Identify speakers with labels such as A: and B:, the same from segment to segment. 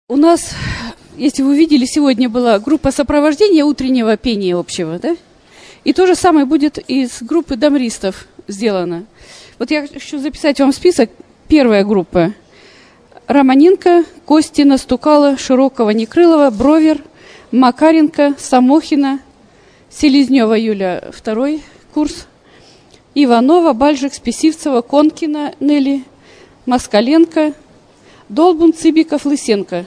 A: У нас, если вы видели, сегодня была группа сопровождения утреннего пения общего, да? И то же самое будет из группы дамристов сделано. Вот я хочу записать вам список. Первая группа. Романенко, Костина, Стукало, Широкова, Некрылова, Бровер, Макаренко, Самохина, Селезнева Юля, второй курс, Иванова, Бальжик, Списивцева, Конкина, Нелли, Москаленко, Долбун, Цыбиков, Лысенко.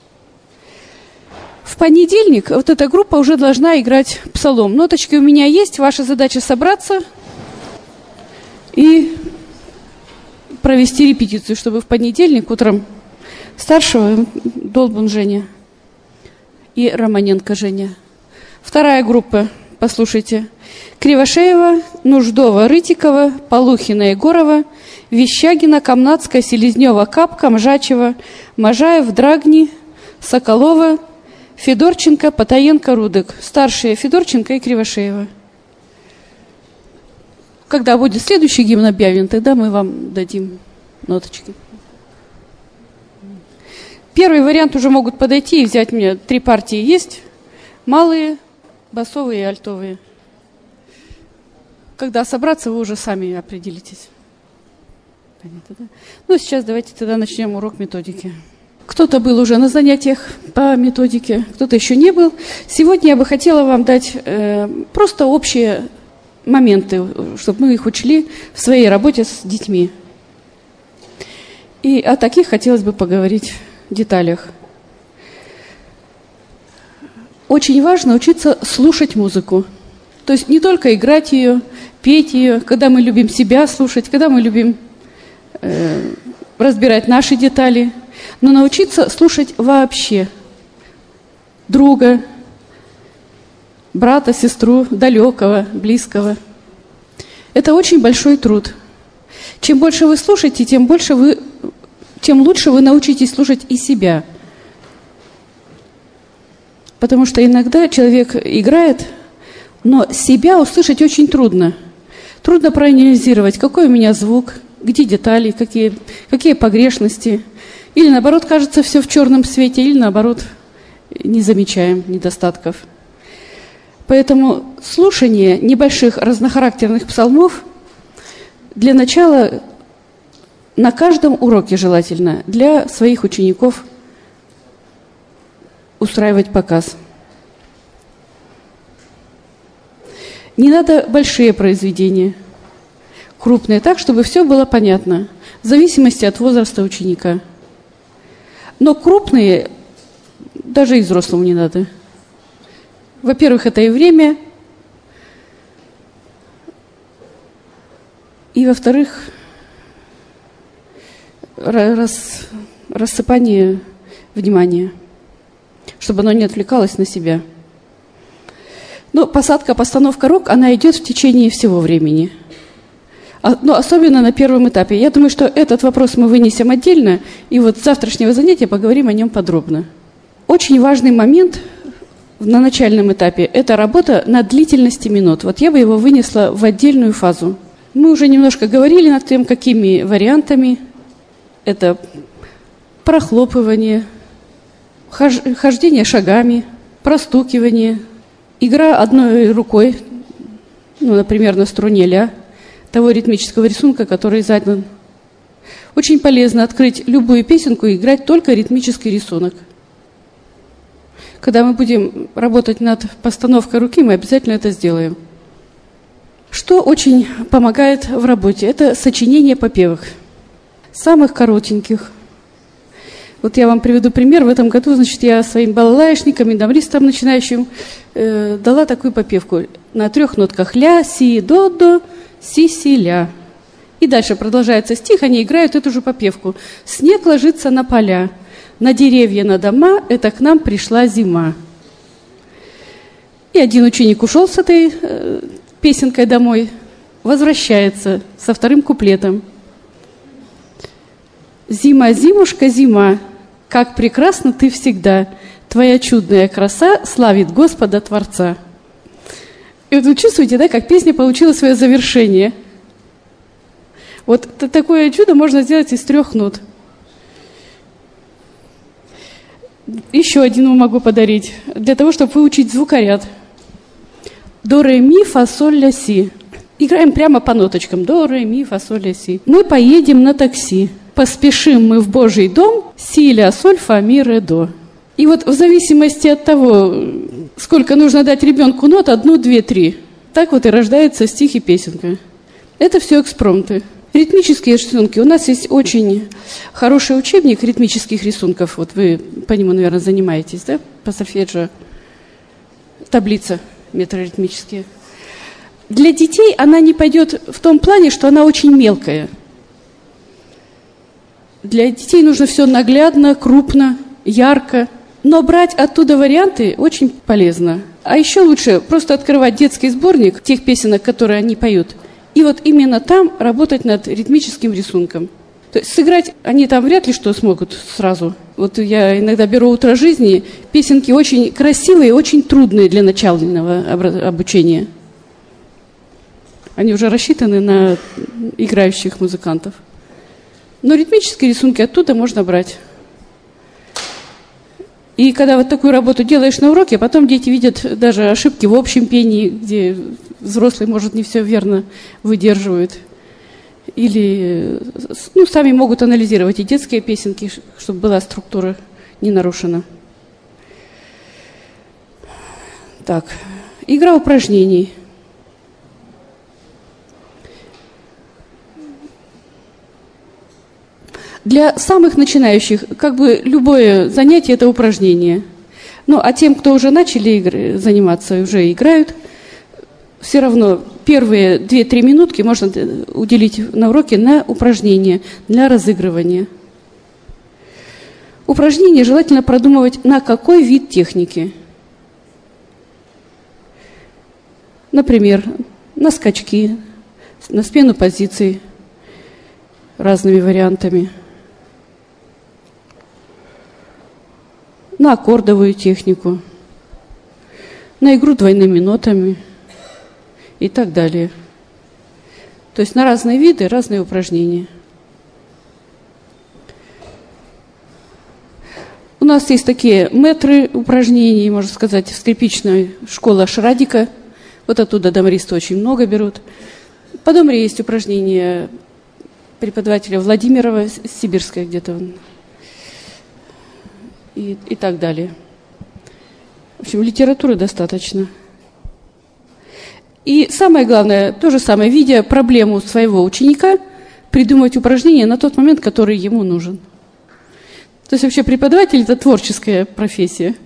A: В понедельник вот эта группа уже должна играть псалом. Ноточки у меня есть, ваша задача собраться и провести репетицию, чтобы в понедельник утром старшего Долбун Женя и Романенко Женя. Вторая группа, послушайте. Кривошеева, Нуждова, Рытикова, Полухина, Егорова, Вещагина, Камнацкая, Селезнева, Капка, Мжачева, Можаев, Драгни, Соколова, Федорченко, Потаенко, Рудык. Старшие Федорченко и Кривошеева. Когда будет следующий гимн объявлен, тогда мы вам дадим ноточки. Первый вариант уже могут подойти и взять мне. 3 партии есть. Малые, басовые и альтовые. Когда собраться, вы уже сами определитесь. Понятно, да? Ну, сейчас давайте тогда начнем урок методики. Кто-то был уже на занятиях по методике, кто-то еще не был. Сегодня я бы хотела вам дать просто общие моменты, чтобы мы их учли в своей работе с детьми. И о таких хотелось бы поговорить в деталях. Очень важно учиться слушать музыку. То есть не только играть ее, петь ее, когда мы любим себя слушать, когда мы любим разбирать наши детали, но научиться слушать вообще друга, брата, сестру, далекого, близкого. Это очень большой труд. Чем больше вы слушаете, тем лучше вы научитесь слушать и себя. Потому что иногда человек играет, но себя услышать очень трудно. Трудно проанализировать, какой у меня звук, где детали, какие погрешности. Или наоборот, кажется, все в черном свете, или наоборот, не замечаем недостатков. Поэтому слушание небольших разнохарактерных псалмов для начала на каждом уроке желательно для своих учеников устраивать показ. Не надо большие произведения, крупные, так, чтобы все было понятно, в зависимости от возраста ученика. Но крупные даже и взрослому не надо. Во-первых, это и время, и, во-вторых, рассыпание внимания, чтобы оно не отвлекалось на себя. Но постановка рук, она идет в течение всего времени. Но особенно на первом этапе. Я думаю, что этот вопрос мы вынесем отдельно, и вот с завтрашнего занятия поговорим о нем подробно. Очень важный момент на начальном этапе – это работа на длительности минут. Вот я бы его вынесла в отдельную фазу. Мы уже немножко говорили над тем, какими вариантами. Это прохлопывание, хождение шагами, простукивание, игра одной рукой, например, на струне ля, того ритмического рисунка, который задан. Очень полезно открыть любую песенку и играть только ритмический рисунок. Когда мы будем работать над постановкой руки, мы обязательно это сделаем. Что очень помогает в работе? Это сочинение попевок. Самых коротеньких. Вот я вам приведу пример. В этом году, я своим балалаечникам и дамристам начинающим дала такую попевку. На 3 нотках ля, си, до, си, си, ля. И дальше продолжается стих, они играют эту же попевку. Снег ложится на поля, на деревья, на дома, это к нам пришла зима. И один ученик ушел с этой песенкой домой, возвращается со 2 куплетом. Зима, зимушка, зима, как прекрасна ты всегда, твоя чудная краса славит Господа Творца. И вот вы чувствуете, да, как песня получила свое завершение. Вот такое чудо можно сделать из 3 нот. Еще один вам могу подарить, для того, чтобы выучить звукоряд. До, ре, ми, фа, соль, ля, си. Играем прямо по ноточкам. До, ре, ми, фа, соль, ля, си. Мы поедем на такси. Поспешим мы в Божий дом. Си, ля, соль, фа, ми, ре, до. И вот в зависимости от того, сколько нужно дать ребенку нот, 1, 2, 3. Так вот и рождается стих и песенка. Это все экспромты. Ритмические рисунки. У нас есть очень хороший учебник ритмических рисунков. Вот вы по нему, наверное, занимаетесь, да? По сольфеджио. Таблица метроритмические. Для детей она не пойдет в том плане, что она очень мелкая. Для детей нужно все наглядно, крупно, ярко. Но брать оттуда варианты очень полезно. А еще лучше просто открывать детский сборник тех песенок, которые они поют, и вот именно там работать над ритмическим рисунком. То есть сыграть они там вряд ли что смогут сразу. Вот я иногда беру «Утро жизни», песенки очень красивые, очень трудные для начального обучения. Они уже рассчитаны на играющих музыкантов. Но ритмические рисунки оттуда можно брать. И когда вот такую работу делаешь на уроке, потом дети видят даже ошибки в общем пении, где взрослый, может, не все верно выдерживает. Или сами могут анализировать и детские песенки, чтобы была структура не нарушена. Так, игра упражнений. Для самых начинающих, как бы любое занятие – это упражнение. Ну, а тем, кто уже начали заниматься, уже играют, все равно первые 2-3 минутки можно уделить на уроке на упражнения, для разыгрывания. Упражнения желательно продумывать, на какой вид техники. Например, на скачки, на смену позиций разными вариантами. На аккордовую технику, на игру двойными нотами и так далее. То есть на разные виды, разные упражнения. У нас есть такие метры упражнений, можно сказать, скрипичная школа Шрадика. Вот оттуда домристы очень много берут. По домре есть упражнения преподавателя Владимирова, сибирская где-то он. И так далее. В общем, литературы достаточно. И самое главное, то же самое, видя проблему своего ученика, придумывать упражнения на тот момент, который ему нужен. То есть вообще преподаватель – это творческая профессия.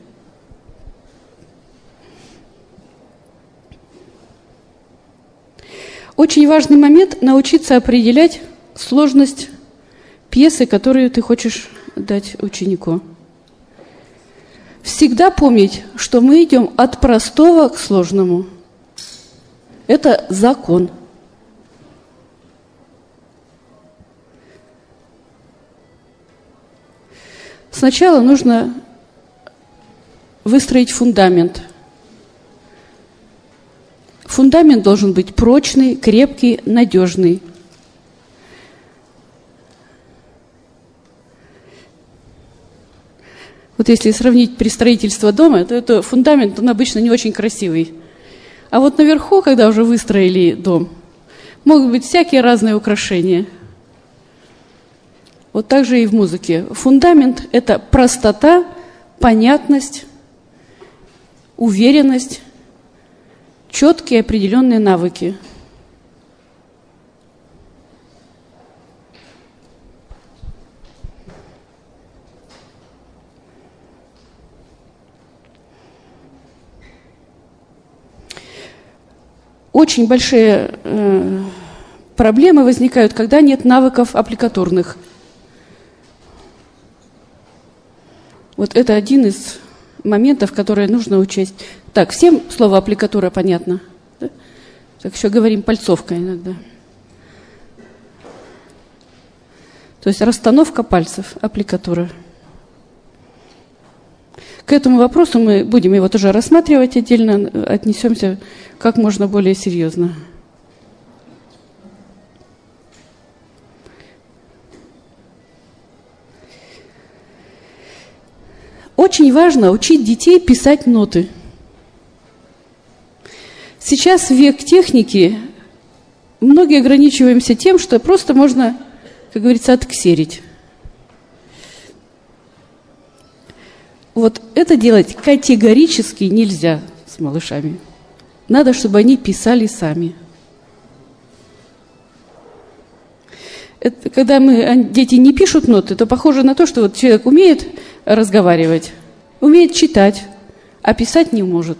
A: Очень важный момент – научиться определять сложность пьесы, которую ты хочешь дать ученику. Всегда помнить, что мы идем от простого к сложному. Это закон. Сначала нужно выстроить фундамент. Фундамент должен быть прочный, крепкий, надежный. Вот если сравнить при строительстве дома, то это фундамент, он обычно не очень красивый. А вот наверху, когда уже выстроили дом, могут быть всякие разные украшения. Вот так же и в музыке. Фундамент – это простота, понятность, уверенность, четкие определенные навыки. Очень большие проблемы возникают, когда нет навыков аппликатурных. Вот это один из моментов, которые нужно учесть. Так, всем слово аппликатура понятно? Да? Так еще говорим пальцовка иногда. То есть расстановка пальцев, аппликатура. К этому вопросу мы будем его тоже рассматривать отдельно, отнесемся как можно более серьезно. Очень важно учить детей писать ноты. Сейчас в век техники многие ограничиваемся тем, что просто можно, как говорится, отксерить. Вот это делать категорически нельзя с малышами. Надо, чтобы они писали сами. Это, когда дети не пишут ноты, то похоже на то, что вот человек умеет разговаривать, умеет читать, а писать не может.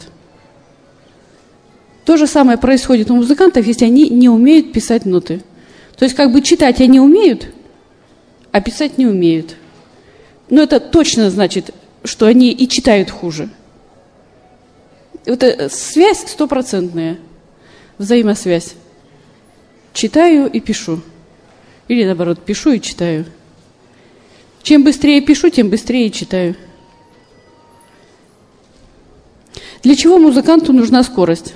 A: То же самое происходит у музыкантов, если они не умеют писать ноты. То есть как бы читать они умеют, а писать не умеют. Но это точно значит, что они и читают хуже. Это связь 100%, взаимосвязь. Читаю и пишу. Или наоборот, пишу и читаю. Чем быстрее пишу, тем быстрее читаю. Для чего музыканту нужна скорость?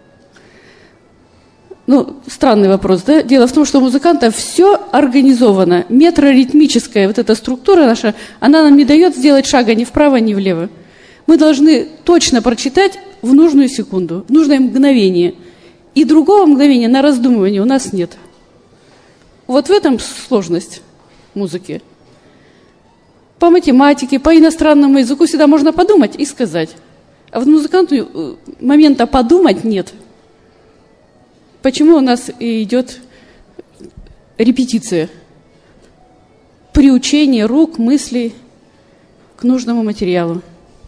A: Странный вопрос, да? Дело в том, что у музыканта все организовано. Метроритмическая вот эта структура наша, она нам не дает сделать шага ни вправо, ни влево. Мы должны точно прочитать в нужную секунду, в нужное мгновение. И другого мгновения на раздумывание у нас нет. Вот в этом сложность музыки. По математике, по иностранному языку всегда можно подумать и сказать. А вот музыканту момента подумать нет. Почему у нас идет репетиция? Приучение рук, мыслей к нужному материалу.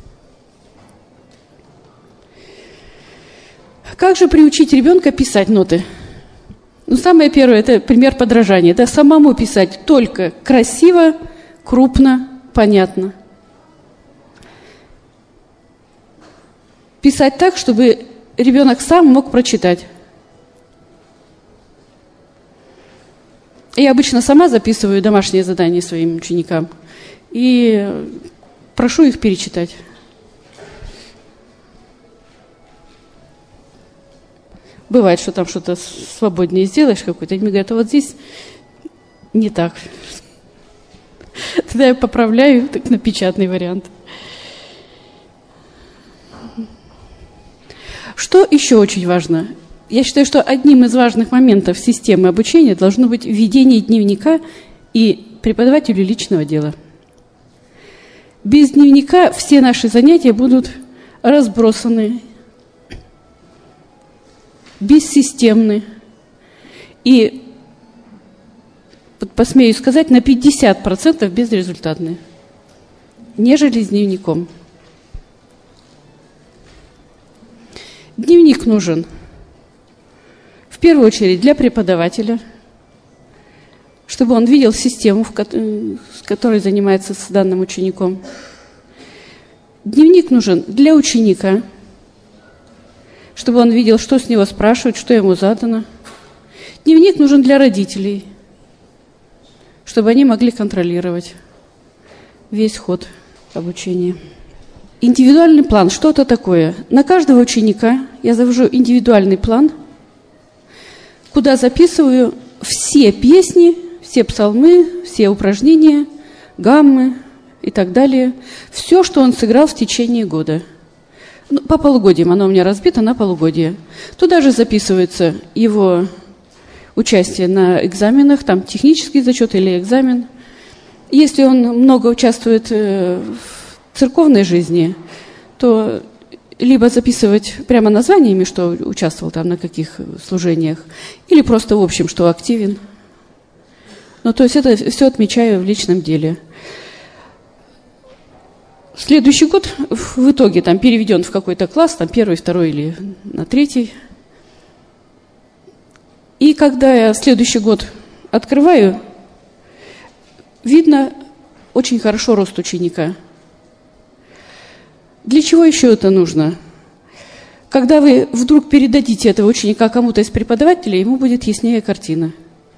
A: Как же приучить ребенка писать ноты? Самое первое – это пример подражания. Это самому писать только красиво, крупно, понятно. Писать так, чтобы ребенок сам мог прочитать. Я обычно сама записываю домашние задания своим ученикам и прошу их перечитать. Бывает, что там что-то свободнее сделаешь какое-то, они мне говорят, а вот здесь не так. Тогда я поправляю так, на печатный вариант. Что еще очень важно? Я считаю, что одним из важных моментов системы обучения должно быть введение дневника и преподавателю личного дела. Без дневника все наши занятия будут разбросаны, бессистемны и, посмею сказать, на 50% безрезультатны, нежели с дневником. Дневник нужен в первую очередь для преподавателя, чтобы он видел систему, с которой занимается с данным учеником. Дневник нужен для ученика, чтобы он видел, что с него спрашивают, что ему задано. Дневник нужен для родителей, чтобы они могли контролировать весь ход обучения. Индивидуальный план. Что это такое? На каждого ученика я завожу индивидуальный план, куда записываю все песни, все псалмы, все упражнения, гаммы и так далее. Все, что он сыграл в течение года. По полугодиям, оно у меня разбито на полугодие. Туда же записывается его участие на экзаменах, там технический зачет или экзамен. Если он много участвует в церковной жизни, то либо записывать прямо названиями, что участвовал там на каких служениях, или просто в общем, что активен. То есть это все отмечаю в личном деле. Следующий год в итоге там переведен в какой-то класс, там 1, 2 или на 3. И когда я следующий год открываю, видно очень хорошо рост ученика. Для чего еще это нужно? Когда вы вдруг передадите этого ученика кому-то из преподавателей, ему будет яснее картина.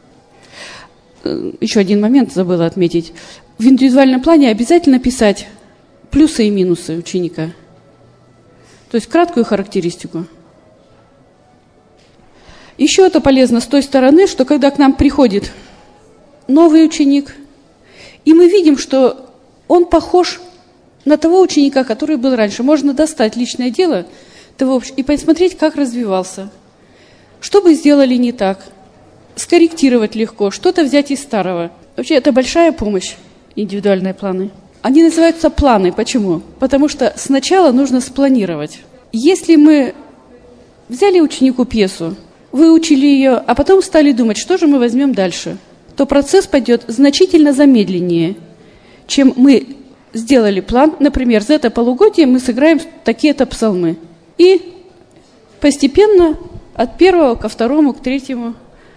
A: Еще один момент забыла отметить. В индивидуальном плане обязательно писать плюсы и минусы ученика. То есть краткую характеристику. Еще это полезно с той стороны, что когда к нам приходит новый ученик, и мы видим, что он похож на того ученика, который был раньше. Можно достать личное дело того и посмотреть, как развивался. Что бы сделали не так? Скорректировать легко, что-то взять из старого. Вообще, это большая помощь, индивидуальные планы. Они называются планы. Почему? Потому что сначала нужно спланировать. Если мы взяли ученику пьесу, выучили ее, а потом стали думать, что же мы возьмем дальше, то процесс пойдет значительно замедленнее, чем мы сделали план. Например, за это полугодие мы сыграем такие-то псалмы. И постепенно от первого ко второму, к третьему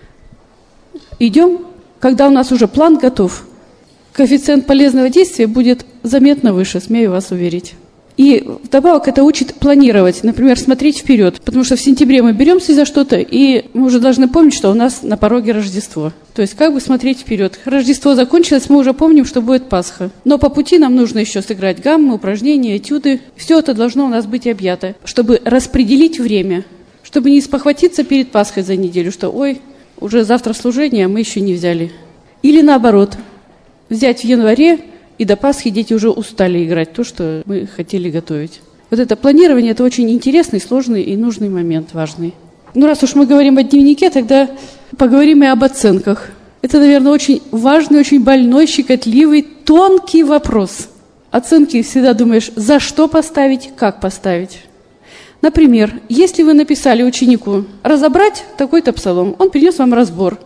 A: идем, когда у нас уже план готов. Коэффициент полезного действия будет заметно выше, смею вас уверить. И вдобавок это учит планировать, например, смотреть вперед. Потому что в сентябре мы беремся за что-то, и мы уже должны помнить, что у нас на пороге Рождество. То есть как бы смотреть вперед. Рождество закончилось, мы уже помним, что будет Пасха. Но по пути нам нужно еще сыграть гаммы, упражнения, этюды. Все это должно у нас быть объято, чтобы распределить время, чтобы не спохватиться перед Пасхой за неделю, что ой, уже завтра служение, а мы еще не взяли. Или наоборот, взять в январе, и до Пасхи дети уже устали играть то, что мы хотели готовить. Вот это планирование – это очень интересный, сложный и нужный момент, важный. Ну, раз уж мы говорим о дневнике, тогда поговорим и об оценках. Это, наверное, очень важный, очень больной, щекотливый, тонкий вопрос. Оценки всегда думаешь, за что поставить, как поставить. Например, если вы написали ученику разобрать такой-то псалом, он принес вам разбор,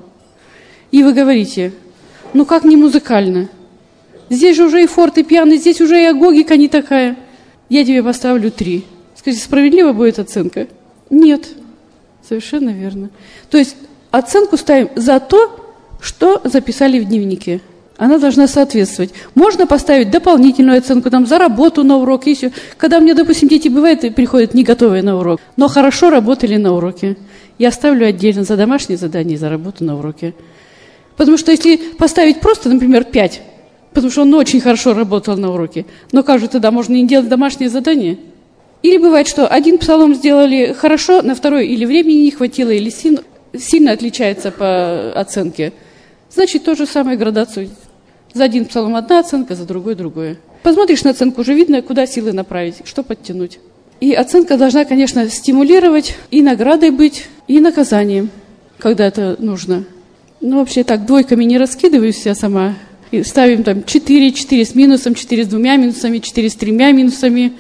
A: и вы говорите, ну как не музыкально? Здесь же уже и фортепиано, здесь уже и агогика не такая. Я тебе поставлю 3. Скажите, справедлива будет оценка? Нет. Совершенно верно. То есть оценку ставим за то, что записали в дневнике. Она должна соответствовать. Можно поставить дополнительную оценку там, за работу на урок. Если, когда у меня, допустим, дети бывают и приходят не готовые на урок, но хорошо работали на уроке, я ставлю отдельно за домашние задания и за работу на уроке. Потому что если поставить просто, например, 5, потому что он очень хорошо работал на уроке, но как же тогда можно не делать домашнее задание? Или бывает, что один псалом сделали хорошо, на второй или времени не хватило, или сильно отличается по оценке. Значит, то же самое градацию. За один псалом одна оценка, за другой другое. Посмотришь на оценку, уже видно, куда силы направить, что подтянуть. И оценка должна, конечно, стимулировать, и наградой быть, и наказанием, когда это нужно. Ну, вообще так, двойками не раскидываюсь я сама. И ставим там 4 с минусом, 4 с 2 минусами, 4 с 3 минусами,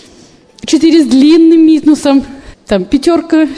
A: 4 с длинным минусом, там 5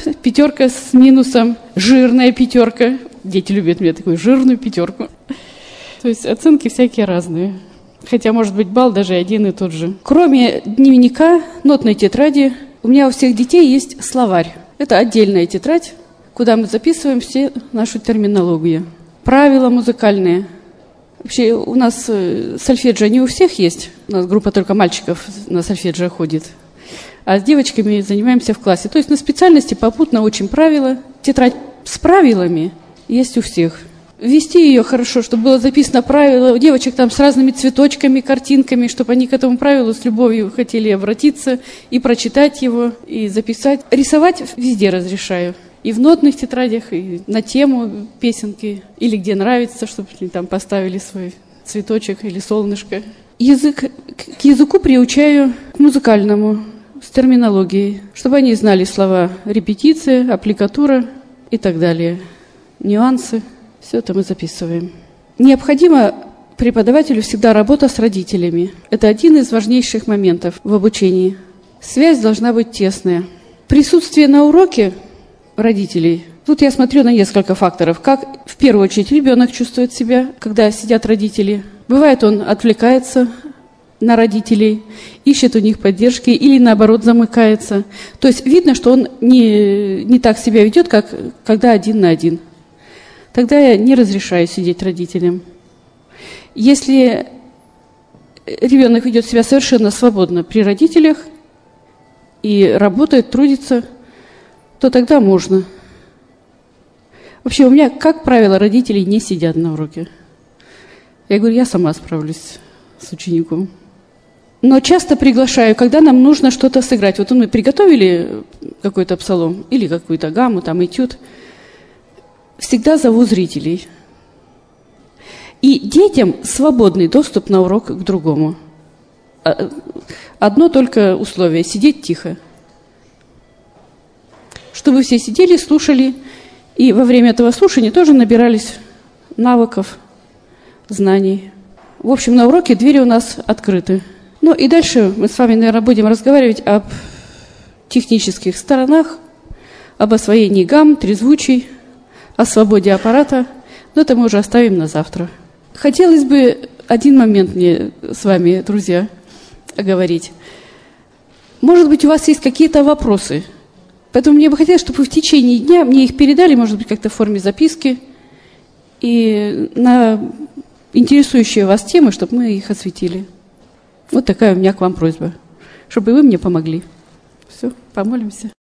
A: с минусом, жирная 5. Дети любят меня такую жирную 5. То есть оценки всякие разные. Хотя, может быть, балл даже один и тот же. Кроме дневника, нотной тетради, у меня у всех детей есть словарь. Это отдельная тетрадь, куда мы записываем все нашу терминологию. Правила музыкальные. Вообще у нас сольфеджио не у всех есть. У нас группа только мальчиков на сольфеджио ходит. А с девочками занимаемся в классе. То есть на специальности попутно учим правила. Тетрадь с правилами есть у всех. Ввести ее хорошо, чтобы было записано правило. У девочек там с разными цветочками, картинками, чтобы они к этому правилу с любовью хотели обратиться и прочитать его, и записать. Рисовать везде разрешаю. И в нотных тетрадях, и на тему песенки, или где нравится, чтобы там поставили свой цветочек или солнышко. К языку приучаю к музыкальному, с терминологией, чтобы они знали слова репетиция, аппликатура и так далее, нюансы. Все это мы записываем. Необходимо преподавателю всегда работа с родителями. Это один из важнейших моментов в обучении. Связь должна быть тесная. Присутствие на уроке родителей. Тут я смотрю на несколько факторов. Как в первую очередь ребенок чувствует себя, когда сидят родители. Бывает, он отвлекается на родителей, ищет у них поддержки или наоборот замыкается. То есть видно, что он не так себя ведет, как когда один на один. Тогда я не разрешаю сидеть родителям. Если ребенок ведет себя совершенно свободно при родителях и работает, трудится, то тогда можно. Вообще у меня, как правило, родители не сидят на уроке. Я говорю, я сама справлюсь с учеником. Но часто приглашаю, когда нам нужно что-то сыграть. Вот мы приготовили какой-то псалом или какую-то гамму, там этюд. Всегда зову зрителей. И детям свободный доступ на урок к другому. одно только условие – сидеть тихо. Чтобы все сидели, слушали, и во время этого слушания тоже набирались навыков, знаний. В общем, на уроке двери у нас открыты. Ну и дальше мы с вами, наверное, будем разговаривать об технических сторонах, об освоении гамм, трезвучий, о свободе аппарата. Но это мы уже оставим на завтра. Хотелось бы один момент мне с вами, друзья, оговорить. Может быть, у вас есть какие-то вопросы. Поэтому мне бы хотелось, чтобы вы в течение дня мне их передали, может быть, как-то в форме записки, и на интересующие вас темы, чтобы мы их осветили. Вот такая у меня к вам просьба, чтобы вы мне помогли. Все, помолимся.